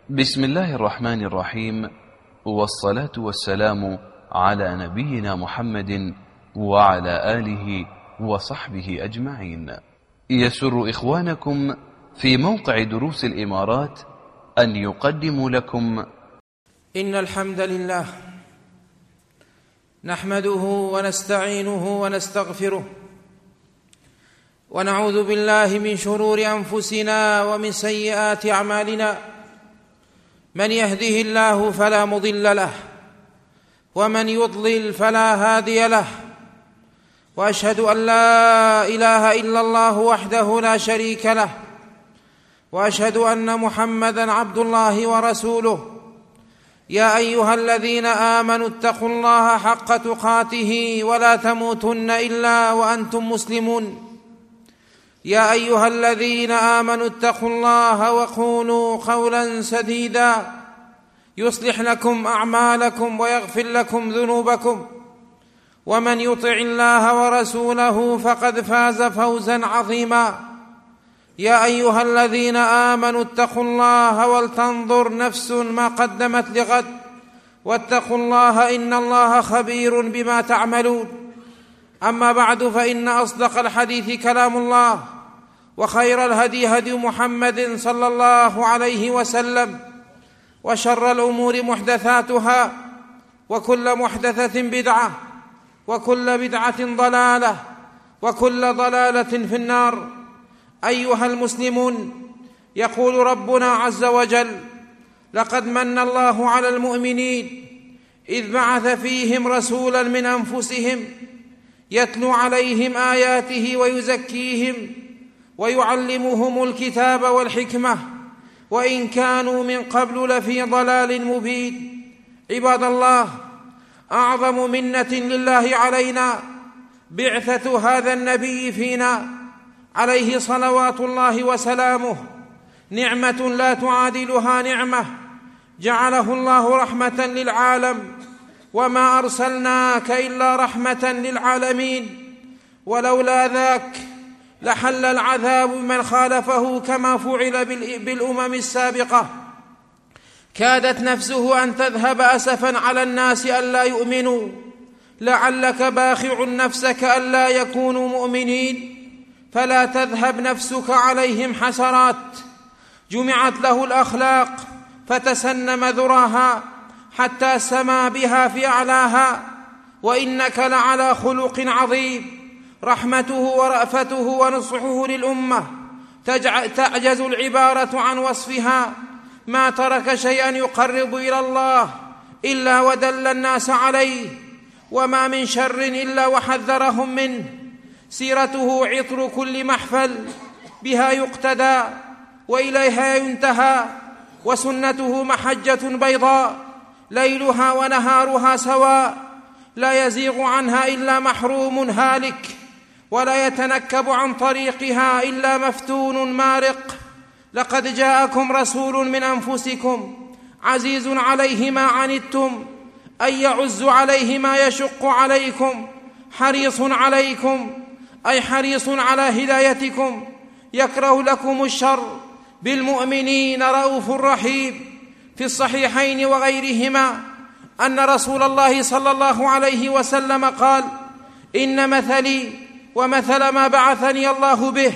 بسم الله الرحمن الرحيم، والصلاة والسلام على نبينا محمد وعلى آله وصحبه أجمعين. يسر إخوانكم في موقع دروس الإمارات أن يقدموا لكم إن الحمد لله نحمده ونستعينه ونستغفره ونعوذ بالله من شرور أنفسنا ومن سيئات أعمالنا. من يهده الله فلا مضل له ومن يضلل فلا هادي له، وأشهد أن لا إله إلا الله وحده لا شريك له، وأشهد أن محمدًا عبد الله ورسوله. يا أيها الذين آمنوا اتقوا الله حق تقاته ولا تموتن إلا وأنتم مسلمون. يا أيها الذين آمنوا اتقوا الله وقولوا قولا سديدا يصلح لكم أعمالكم ويغفر لكم ذنوبكم، ومن يطع الله ورسوله فقد فاز فوزا عظيما. يا أيها الذين آمنوا اتقوا الله ولتنظر نفس ما قدمت لغد، واتقوا الله إن الله خبير بما تعملون. أما بعد، فإن أصدق الحديث كلام الله، وخير الهدي هدي محمد صلى الله عليه وسلم، وشر الأمور محدثاتها، وكل محدثة بدعة، وكل بدعة ضلالة، وكل ضلالة في النار. أيها المسلمون، يقول ربنا عز وجل: لقد من الله على المؤمنين إذ بعث فيهم رسولا من أنفسهم يتلو عليهم آياته ويزكيهم ويعلمهم الكتاب والحكمة وإن كانوا من قبل لفي ضلال مبين. عباد الله، أعظم منة لله علينا بعثة هذا النبي فينا عليه صلوات الله وسلامه. نعمة لا تعادلها نعمة، جعله الله رحمة للعالم، وما أرسلناك إلا رحمة للعالمين. ولولا ذاك لحل العذاب من خالفه كما فعل بالأمم السابقة. كادت نفسه أن تذهب أسفا على الناس ألا يؤمنوا، لعلك باخع نفسك ألا يكونوا مؤمنين، فلا تذهب نفسك عليهم حسرات. جمعت له الأخلاق فتسنم ذراها حتى سما بها في أعلاها، وإنك لعلى خلق عظيم. رحمته ورأفته ونصحه للأمة تعجز العبارة عن وصفها. ما ترك شيئا يقرب إلى الله إلا ودل الناس عليه، وما من شر إلا وحذرهم منه. سيرته عطر كل محفل، بها يقتدى وإليها ينتهى، وسنته محجة بيضاء ليلها ونهارها سواء، لا يزيغ عنها إلا محروم هالك، ولا يتنكب عن طريقها إلا مفتون مارق. لقد جاءكم رسول من أنفسكم عزيز عليه ما عنتم، أن يعز عليه ما يشق عليكم، حريص عليكم أي حريص على هدايتكم، يكره لكم الشر، بالمؤمنين رؤوف رحيم. في الصحيحين وغيرهما أن رسول الله صلى الله عليه وسلم قال: إن مثلي ومثل ما بعثني الله به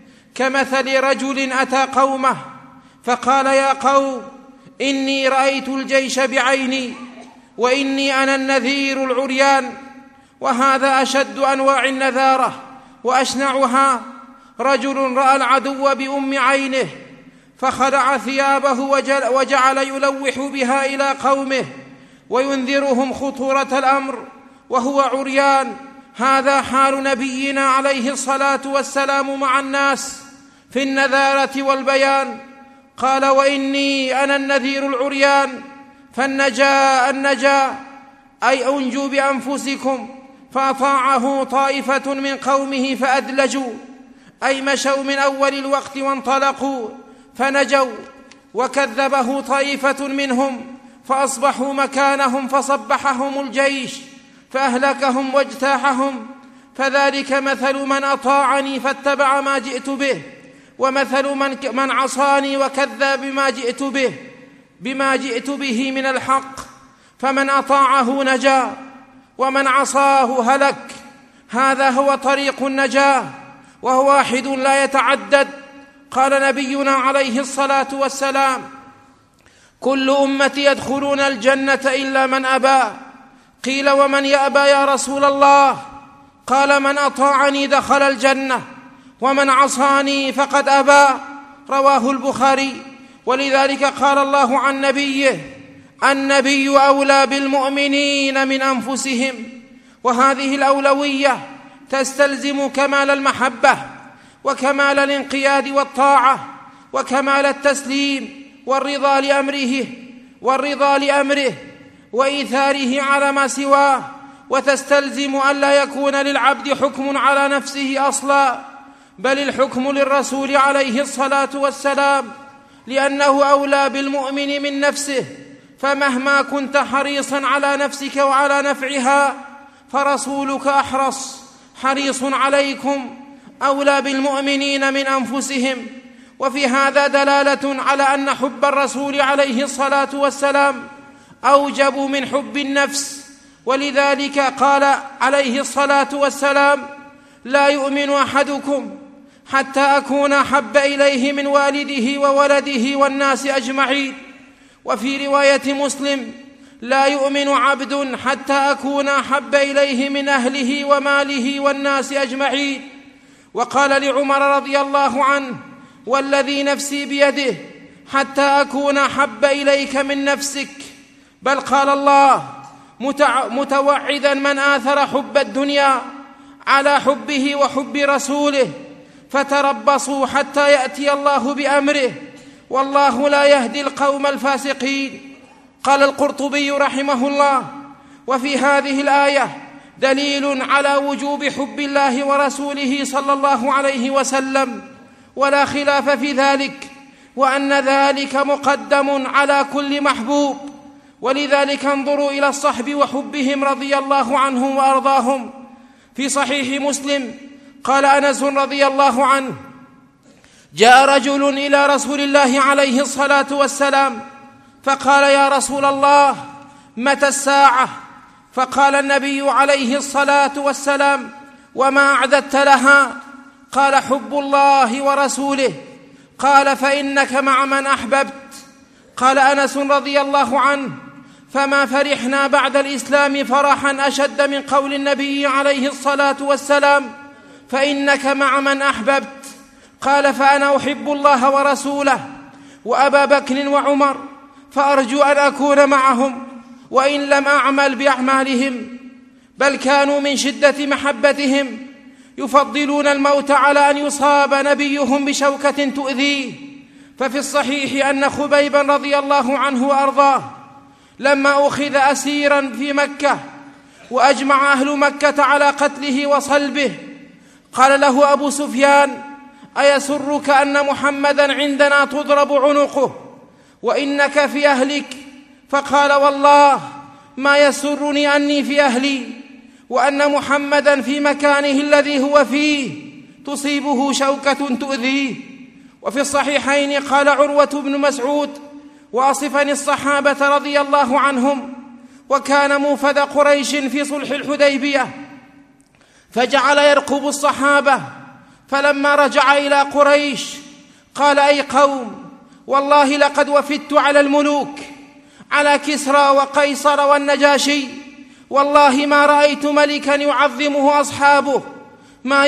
كمثل رجل أتى قومه فقال: يا قوم، إني رأيت الجيش بعيني، وإني أنا النذير العريان. وهذا أشد أنواع النذارة وأشنعها. رجل رأى العدو بأم عينه فخلع ثيابه وجعل يلوح بها إلى قومه وينذرهم خطورة الأمر وهو عريان. هذا حال نبينا عليه الصلاة والسلام مع الناس في النذارة والبيان. قال: وإني أنا النذير العريان، فالنجاة أي أنجوا بأنفسكم. فأطاعه طائفة من قومه فأدلجوا، أي مشوا من أول الوقت وانطلقوا فنجوا، وكذبه طائفة منهم فأصبحوا مكانهم فصبحهم الجيش فأهلكهم واجتاحهم. فذلك مثل من أطاعني فاتبع ما جئت به، ومثل من عصاني وكذب بما جئت به. بما جئت به من الحق، فمن أطاعه نجا ومن عصاه هلك. هذا هو طريق النجاة، وهو واحد لا يتعدد. قال نبينا عليه الصلاة والسلام: كل أمتي يدخلون الجنة إلا من أبى. قيل: ومن يأبى يا رسول الله؟ قال: من أطاعني دخل الجنة، ومن عصاني فقد أبى. رواه البخاري. ولذلك قال الله عن نبيه: النبي أولى بالمؤمنين من أنفسهم. وهذه الأولوية تستلزم كمال المحبة، وكمال الانقياد والطاعة، وكمال التسليم والرضا لأمره وإيثاره على ما سواه. وتستلزم أن لا يكون للعبد حكم على نفسه أصلا، بل الحكم للرسول عليه الصلاة والسلام، لأنه أولى بالمؤمن من نفسه. فمهما كنت حريصا على نفسك وعلى نفعها، فرسولك حريص عليكم، أولى بالمؤمنين من أنفسهم. وفي هذا دلالة على أن حب الرسول عليه الصلاة والسلام أوجب من حب النفس. ولذلك قال عليه الصلاة والسلام: لا يؤمن أحدكم حتى أكون أحب إليه من والده وولده والناس أجمعين. وفي رواية مسلم: لا يؤمن عبد حتى أكون أحب إليه من أهله وماله والناس أجمعين. وقال لعمر رضي الله عنه: والذي نفسي بيده حتى أكون أحب إليك من نفسك. بل قال الله متوعدا من آثر حب الدنيا على حبه وحب رسوله: فتربصوا حتى يأتي الله بأمره، والله لا يهدي القوم الفاسقين. قال القرطبي رحمه الله: وفي هذه الآية دليل على وجوب حب الله ورسوله صلى الله عليه وسلم، ولا خلاف في ذلك، وأن ذلك مقدم على كل محبوب. ولذلك انظروا إلى الصحب وحبهم رضي الله عنهم وأرضاهم. في صحيح مسلم قال أنس رضي الله عنه: جاء رجل إلى رسول الله عليه الصلاة والسلام فقال: يا رسول الله، متى الساعة؟ فقال النبي عليه الصلاة والسلام: وما أعددت لها؟ قال: حب الله ورسوله. قال: فإنك مع من أحببت. قال أنس رضي الله عنه: فما فرحنا بعد الإسلام فرحا أشد من قول النبي عليه الصلاة والسلام: فإنك مع من أحببت. قال: فأنا أحب الله ورسوله وأبا بكر وعمر، فأرجو أن أكون معهم وإن لم أعمل بأعمالهم. بل كانوا من شدة محبتهم يفضلون الموت على أن يصاب نبيهم بشوكة تؤذيه. ففي الصحيح أن خبيبا رضي الله عنه وأرضاه لما أخذ أسيرا في مكة وأجمع أهل مكة على قتله وصلبه، قال له أبو سفيان: أيسرك أن محمدا عندنا تضرب عنقه وإنك في أهلك؟ فقال: والله ما يسرني أني في أهلي وأن محمدا في مكانه الذي هو فيه تصيبه شوكة تؤذيه. وفي الصحيحين قال عروة بن مسعود واصفا الصحابة رضي الله عنهم: وكان موفد قريش في صلح الحديبية، فجعل يرقب الصحابة، فلما رجع إلى قريش قال: أي قوم، والله لقد وفدت على الملوك، على كسرى وقيصر والنجاشي، والله ما رأيت ملكا يعظمه أصحابه ما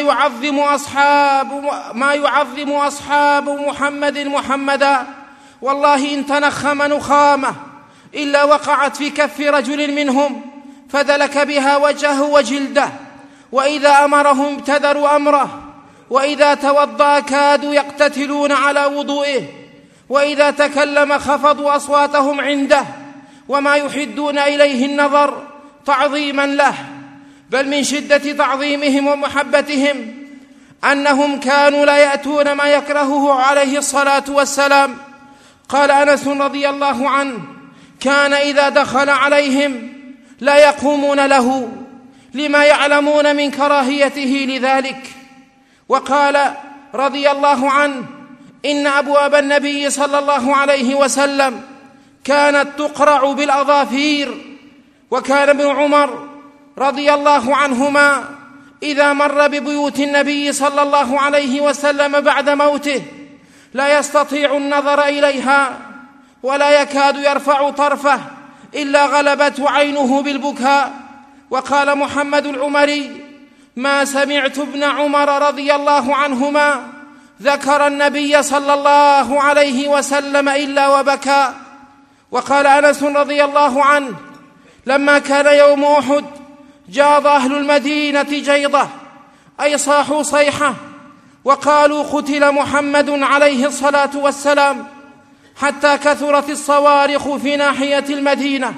يعظم أصحاب محمدا. والله إن تنخم نخامة إلا وقعت في كف رجل منهم فدلك بها وجهه وجلده، وإذا أمرهم ابتدروا أمره، وإذا توضأ كادوا يقتتلون على وضوئه، وإذا تكلم خفضوا أصواتهم عنده، وما يحدون إليه النظر تعظيما له. بل من شدة تعظيمهم ومحبتهم أنهم كانوا لا يأتون ما يكرهه عليه الصلاة والسلام. قال أنس رضي الله عنه: كان إذا دخل عليهم لا يقومون له لما يعلمون من كراهيته لذلك. وقال رضي الله عنه: إن أبواب النبي صلى الله عليه وسلم كانت تقرع بالأظافير. وكان ابن عمر رضي الله عنهما إذا مر ببيوت النبي صلى الله عليه وسلم بعد موته لا يستطيع النظر إليها ولا يكاد يرفع طرفه إلا غلبته عينه بالبكاء. وقال محمد العمري: ما سمعت ابن عمر رضي الله عنهما ذكر النبي صلى الله عليه وسلم إلا وبكى. وقال أنس رضي الله عنه: لما كان يوم أحد جاض أهل المدينة جيضة، أي صاحوا صيحة، وقالوا: قتل محمد عليه الصلاة والسلام، حتى كثرت الصوارخ في ناحية المدينة.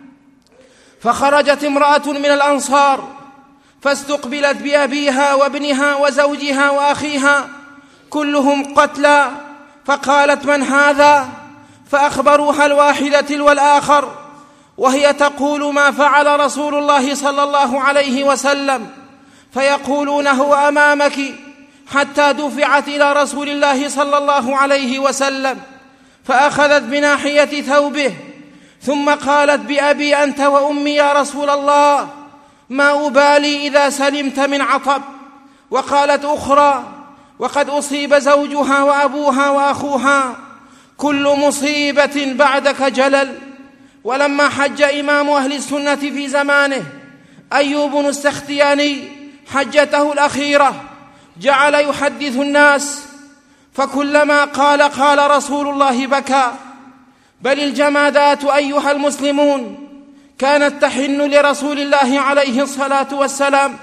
فخرجت امرأة من الأنصار فاستقبلت بأبيها وابنها وزوجها وأخيها كلهم قتلى، فقالت: من هذا؟ فأخبروها الواحدة تلو الآخر، وهي تقول: ما فعل رسول الله صلى الله عليه وسلم؟ فيقولون: هو أمامك، حتى دفعت إلى رسول الله صلى الله عليه وسلم، فأخذت بناحية ثوبه، ثم قالت: بأبي أنت وأمي يا رسول الله، ما أبالي إذا سلمت من عطب. وقالت أخرى: وقد أصيب زوجها وأبوها وأخوها، كل مصيبة بعدك جلل. ولما حج إمام أهل السنة في زمانه أيوب السختياني حجته الأخيرة جعل يحدث الناس، فكلما قال رسول الله بكى. بل الجمادات أيها المسلمون كانت تحن لرسول الله عليه الصلاة والسلام.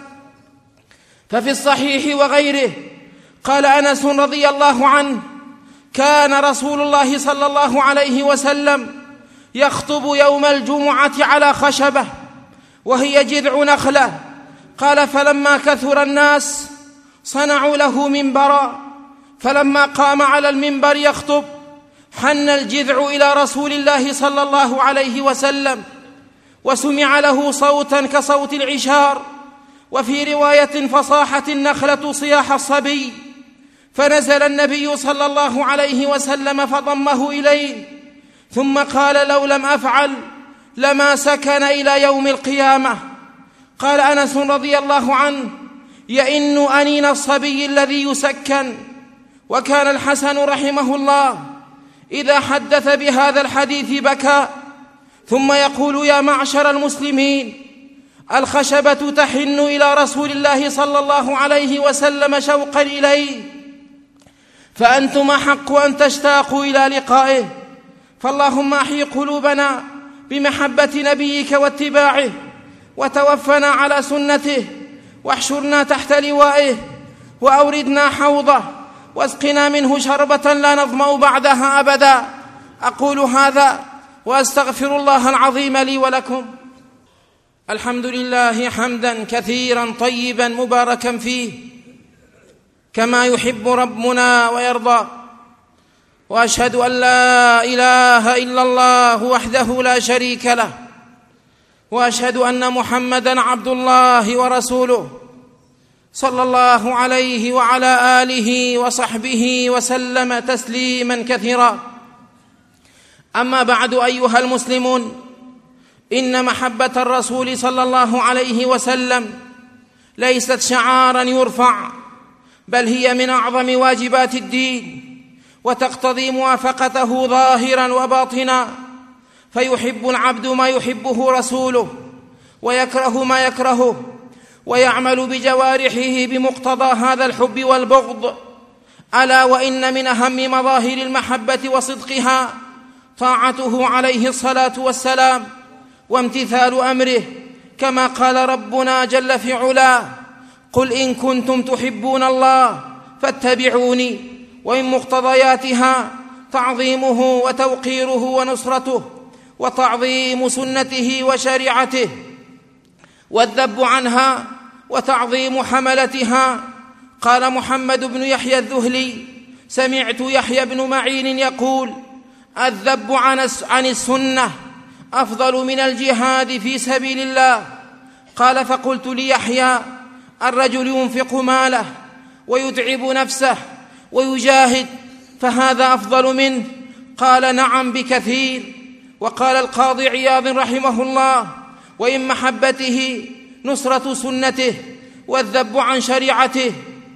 ففي الصحيح وغيره قال أنس رضي الله عنه: كان رسول الله صلى الله عليه وسلم يخطب يوم الجمعة على خشبة وهي جذع نخلة. قال: فلما كثر الناس صنعوا له منبرا، فلما قام على المنبر يخطب حن الجذع إلى رسول الله صلى الله عليه وسلم، وسمع له صوتا كصوت العشار، وفي رواية: فصاحت النخلة صياح الصبي. فنزل النبي صلى الله عليه وسلم فضمه إليه، ثم قال: لو لم أفعل لما سكن إلى يوم القيامة. قال أنس رضي الله عنه: يئن أنين الصبي الذي يسكن. وكان الحسن رحمه الله إذا حدث بهذا الحديث بكى، ثم يقول: يا معشر المسلمين، الخشبة تحن إلى رسول الله صلى الله عليه وسلم شوقا إليه، فأنتم أحق أن تشتاقوا إلى لقائه. فاللهم أحيي قلوبنا بمحبة نبيك واتباعه، وتوفنا على سنته، واحشرنا تحت لوائه، وأوردنا حوضه، واسقنا منه شربة لا نظمأ بعدها أبدا. أقول هذا وأستغفر الله العظيم لي ولكم. الحمد لله حمدا كثيرا طيبا مباركا فيه، كما يحب ربنا ويرضى. وأشهد أن لا إله إلا الله وحده لا شريك له، وأشهد أن محمدا عبد الله ورسوله، صلى الله عليه وعلى آله وصحبه وسلم تسليما كثيرا. أما بعد أيها المسلمون، إن محبة الرسول صلى الله عليه وسلم ليست شعارا يرفع، بل هي من أعظم واجبات الدين، وتقتضي موافقته ظاهرا وباطنا. فيحب العبد ما يحبه رسوله، ويكره ما يكرهه، ويعمل بجوارحه بمقتضى هذا الحب والبغض. ألا وإن من أهم مظاهر المحبة وصدقها طاعته عليه الصلاة والسلام وامتثال أمره، كما قال ربنا جل في علاه: قل إن كنتم تحبون الله فاتبعوني. ومن مقتضياتها تعظيمه وتوقيره ونصرته، وتعظيم سنته وشريعته، والذب عنها وتعظيم حملتها. قال محمد بن يحيى الذهلي: سمعت يحيى بن معين يقول: الذب عن السنة أفضل من الجهاد في سبيل الله. قال: فقلت ليحيى: الرجل ينفق ماله ويتعب نفسه ويجاهد، فهذا أفضل منه؟ قال: نعم بكثير. وقال القاضي عياض رحمه الله: وإن محبته نصرة سنته والذب عن شريعته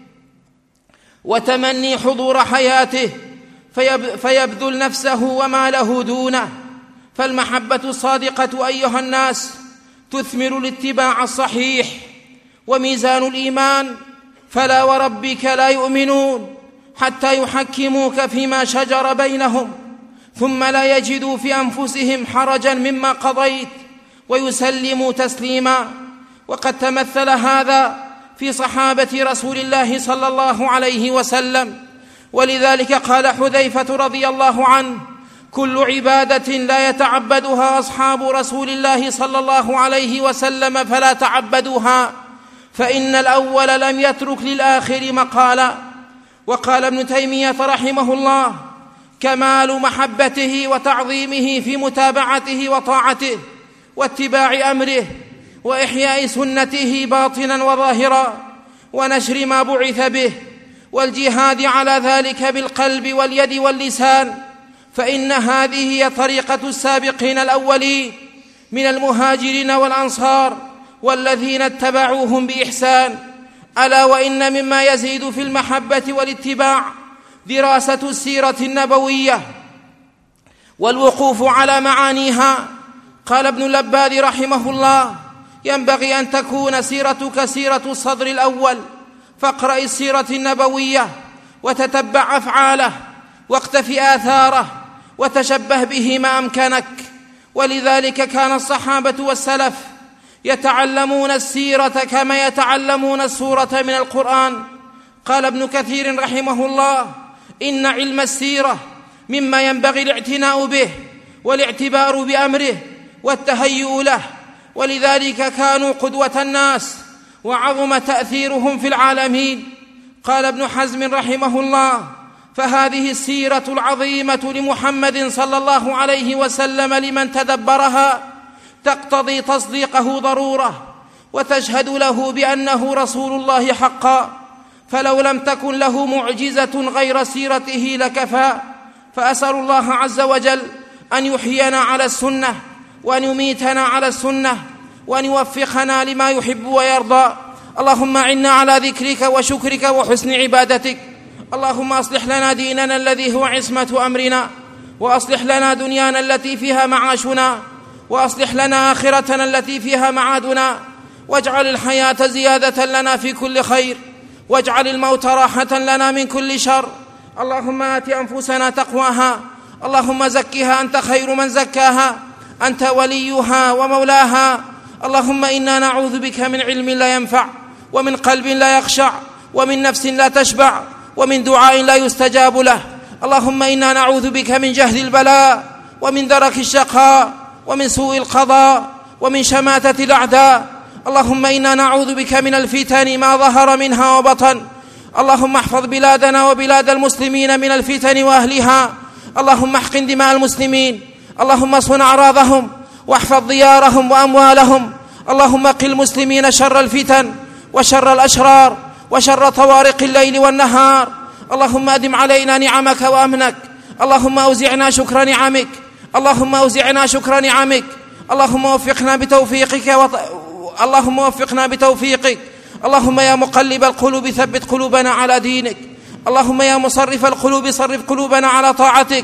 وتمني حضور حياته فيبذل نفسه وماله دونه. فالمحبة الصادقة أيها الناس تثمر الاتباع الصحيح. وميزان الإيمان: فلا وربك لا يؤمنون حتى يحكموك فيما شجر بينهم ثم لا يجدوا في أنفسهم حرجا مما قضيت ويسلموا تسليما. وقد تمثل هذا في صحابة رسول الله صلى الله عليه وسلم، ولذلك قال حذيفة رضي الله عنه: كل عبادة لا يتعبدها أصحاب رسول الله صلى الله عليه وسلم فلا تعبدوها، فإن الأول لم يترك للآخر مقالا. وقال ابن تيمية رحمه الله: كمال محبته وتعظيمه في متابعته وطاعته واتباع أمره وإحياء سنته باطنا وظاهرا ونشر ما بعث به والجهاد على ذلك بالقلب واليد واللسان، فإن هذه هي طريقة السابقين الأولين من المهاجرين والأنصار والذين اتبعوهم بإحسان. ألا وإن مما يزيد في المحبة والاتباع دراسة السيرة النبوية والوقوف على معانيها. قال ابن اللباد رحمه الله: ينبغي أن تكون سيرتك سيرة الصدر الأول، فاقرأ السيرة النبوية وتتبع أفعاله واقتف آثاره وتشبه به ما أمكنك. ولذلك كان الصحابة والسلف يتعلمون السيرة كما يتعلمون السورة من القرآن. قال ابن كثير رحمه الله: إن علم السيرة مما ينبغي الاعتناء به والاعتبار بأمره والتهيؤ له، ولذلك كانوا قدوة الناس وعظم تأثيرهم في العالمين. قال ابن حزم رحمه الله: فهذه السيرة العظيمة لمحمد صلى الله عليه وسلم لمن تدبرها تقتضي تصديقه ضرورة وتشهد له بأنه رسول الله حقا، فلو لم تكن له معجزة غير سيرته لكفى. فأسأل الله عز وجل أن يحيينا على السنة وأن يميتنا على السنة وأن يوفقنا لما يحب ويرضى. اللهم أعنا على ذكرك وشكرك وحسن عبادتك. اللهم أصلح لنا ديننا الذي هو عصمة أمرنا، وأصلح لنا دنيانا التي فيها معاشنا، وأصلح لنا آخرتنا التي فيها معادنا، واجعل الحياة زيادة لنا في كل خير، واجعل الموت راحة لنا من كل شر. اللهم آت أنفسنا تقواها، اللهم زكها أنت خير من زكاها، أنت وليها ومولاها. اللهم إنا نعوذ بك من علم لا ينفع، ومن قلب لا يخشع، ومن نفس لا تشبع، ومن دعاء لا يستجاب له. اللهم إنا نعوذ بك من جهد البلاء، ومن درك الشقاء، ومن سوء القضاء، ومن شماتة الأعداء. اللهم إنا نعوذ بك من الفتن ما ظهر منها وبطن. اللهم احفظ بلادنا وبلاد المسلمين من الفتن وأهلها. اللهم احقن دماء المسلمين، اللهم صن أعراضهم، واحفظ ديارهم وأموالهم. اللهم قل المسلمين شر الفتن وشر الأشرار وشر طوارق الليل والنهار. اللهم أدم علينا نعمك وأمنك. اللهم أوزعنا شكر نعمك، اللهم أوزعنا شكر نعمك. اللهم وفقنا بتوفيقك اللهم وفقنا بتوفيقك. اللهم يا مقلب القلوب ثبت قلوبنا على دينك. اللهم يا مصرف القلوب صرف قلوبنا على طاعتك.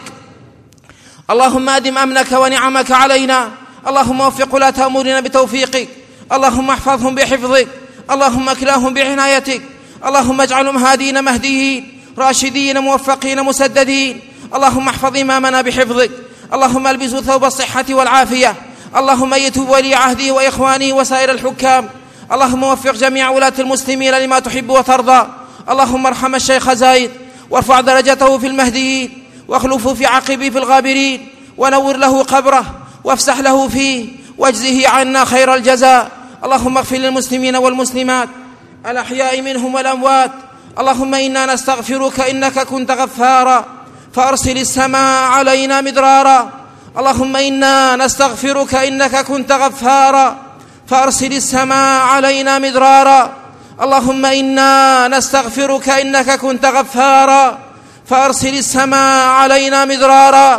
اللهم أدم أمنك ونعمك علينا. اللهم وفق ولاة أمورنا بتوفيقك. اللهم احفظهم بحفظك، اللهم اكلاهم بعنايتك. اللهم اجعلهم هادين مهديين راشدين موفقين مسددين. اللهم احفظ إمامنا بحفظك. اللهم البسوا ثوب الصحة والعافية. اللهم يتوب ولي عهده وإخوانه وسائر الحكام. اللهم وفق جميع ولاة المسلمين لما تحب وترضى. اللهم ارحم الشيخ زايد وارفع درجته في المهديين، واخلفه في عقبه في الغابرين، ونور له قبره وافسح له فيه، واجزه عنا خير الجزاء. اللهم اغفر للمسلمين والمسلمات الأحياء منهم والأموات. اللهم إنا نستغفرك إنك كنت غفارا فأرسل السماء علينا مدرارا. اللهم إنا نستغفرك إنك كنت غفارا فأرسل السماء علينا مدرارا. اللهم إنا نستغفرك إنك كنت غفارا فأرسل السماء علينا مدرارا.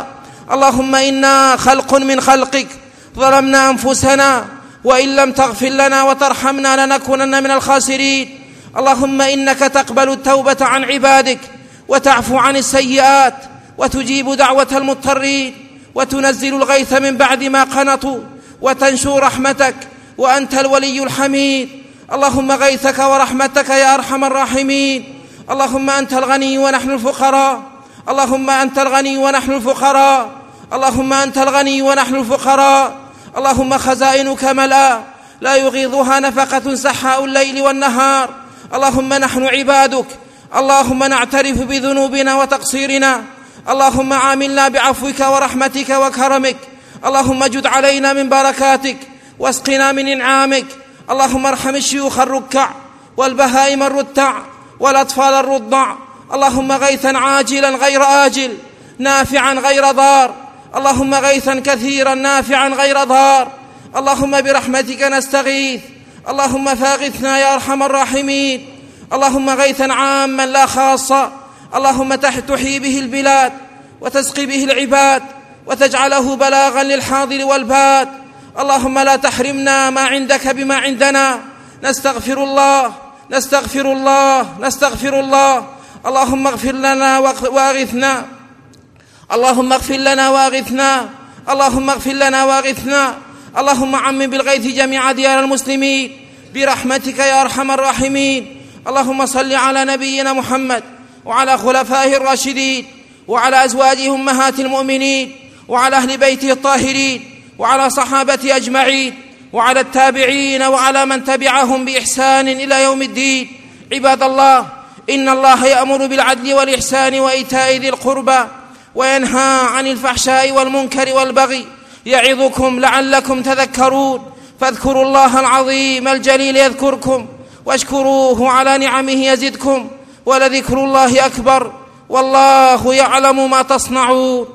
اللهم إنا خلق من خلقك ظلمنا أنفسنا وإن لم تغفر لنا وترحمنا لنكونن من الخاسرين. اللهم إنك تقبل التوبة عن عبادك وتعفو عن السيئات وتجيب دعوة المضطرين وتنزل الغيث من بعد ما قنطوا وتنشر رحمتك وأنت الولي الحميد. اللهم غيثك ورحمتك يا أرحم الراحمين. اللهم أنت الغني ونحن الفقراء. اللهم أنت الغني ونحن الفقراء. اللهم أنت الغني ونحن الفقراء. اللهم خزائنك ملأى لا يغيضها نفقة سحاء الليل والنهار. اللهم نحن عبادك. اللهم نعترف بذنوبنا وتقصيرنا. اللهم عاملنا بعفوك ورحمتك وكرمك. اللهم جد علينا من بركاتك واسقنا من إنعامك. اللهم ارحم الشيوخ الركع والبهائم الرتع والأطفال الرضع. اللهم غيثا عاجلا غير آجل نافعا غير ضار. اللهم غيثا كثيرا نافعا غير ضار. اللهم برحمتك نستغيث. اللهم فاغثنا يا أرحم الراحمين. اللهم غيثا عاما لا خاصا. اللهم تحيي به البلاد وتسقي به العباد وتجعله بلاغا للحاضر والباد. اللهم لا تحرمنا ما عندك بما عندنا. نستغفر الله نستغفر الله نستغفر الله. اللهم اغفر لنا واغثنا. اللهم اغفر لنا واغثنا. اللهم اغفر لنا واغثنا. اللهم عمم بالغيث جميع ديار المسلمين برحمتك يا أرحم الراحمين. اللهم صل على نبينا محمد وعلى خلفائه الراشدين وعلى أزواجه أمهات المؤمنين وعلى أهل بيته الطاهرين وعلى صحابته أجمعين وعلى التابعين وعلى من تبعهم بإحسان إلى يوم الدين. عباد الله، إن الله يأمر بالعدل والإحسان وإيتاء ذي القربى وينهى عن الفحشاء والمنكر والبغي يعظكم لعلكم تذكرون. فاذكروا الله العظيم الجليل يذكركم واشكروه على نعمه يزدكم ولذكر الله أكبر والله يعلم ما تصنعون.